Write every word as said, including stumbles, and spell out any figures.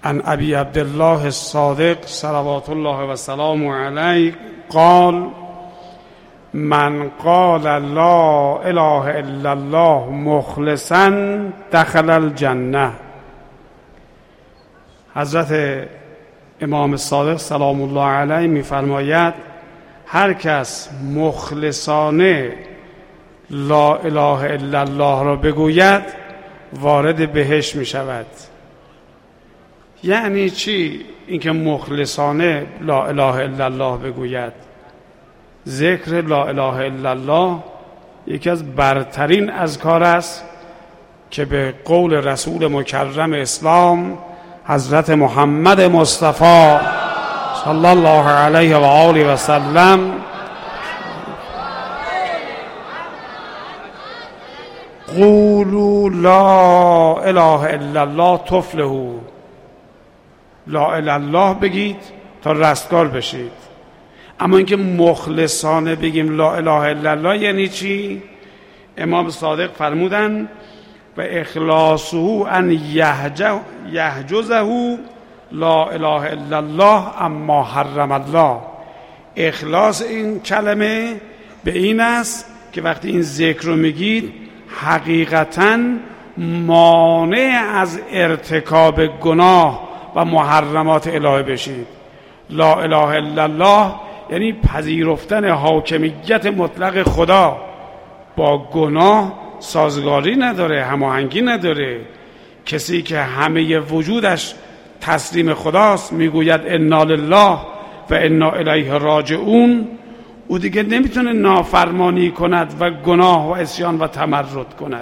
عن ابی عبدالله الصادق صلوات الله و سلامه علیه قال من قال لا اله الا الله مخلصا دخل الجنه. حضرت امام صادق سلام الله علیه می‌فرماید هر کس مخلصانه لا اله الا الله را بگوید وارد بهشت می شود. یعنی چی اینکه مخلصانه لا اله الا الله بگوید؟ ذکر لا اله الا الله یکی از برترین اذکار است که به قول رسول مکرم اسلام حضرت محمد مصطفی صلی الله علیه و آله و سلم قولوا لا اله الا الله تفلحوا، لا اله الله بگید تا رستگار بشید. اما اینکه مخلصانه بگیم لا اله الا الله یعنی چی؟ امام صادق فرمودن و اخلاصه ان یحجزه لا اله الا الله اما حرم الله. اخلاص این کلمه به این است که وقتی این ذکر رو میگید حقیقتاً مانع از ارتکاب گناه و محرمات الهی بشید. لا اله الا الله یعنی پذیرفتن حاکمیت مطلق خدا. با گناه سازگاری نداره، هماهنگی نداره. کسی که همه وجودش تسلیم خداست میگوید انا لله و انا الیه راجعون، او دیگه نمیتونه نافرمانی کند و گناه و عصیان و تمرد کند.